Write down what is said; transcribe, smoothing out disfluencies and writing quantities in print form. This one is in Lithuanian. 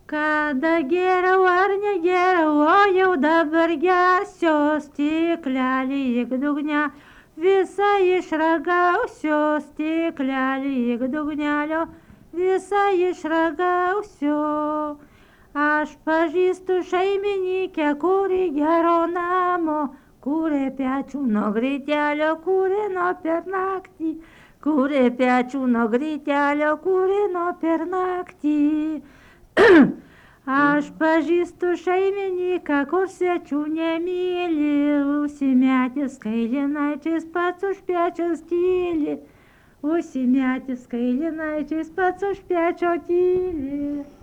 Kada geriau ar negeriau, o jau dabar gersiu stiklelį į dugnę, visą išragausiu stiklelį į dugnelio, visą išragausiu. Aš pažįstu šeimininkę, kuri gero namo, kuri pečių nuo gritelio, kuri nuo per naktį, kuri pečių nuo gritelio, kuri nuo per naktį. Aš pažįstu šeimininką, kur svečių nemyli, užsimetęs kailinaičiais pats už pečiaus tyli, užsimetęs kailinaičiais pats už pečio tyli.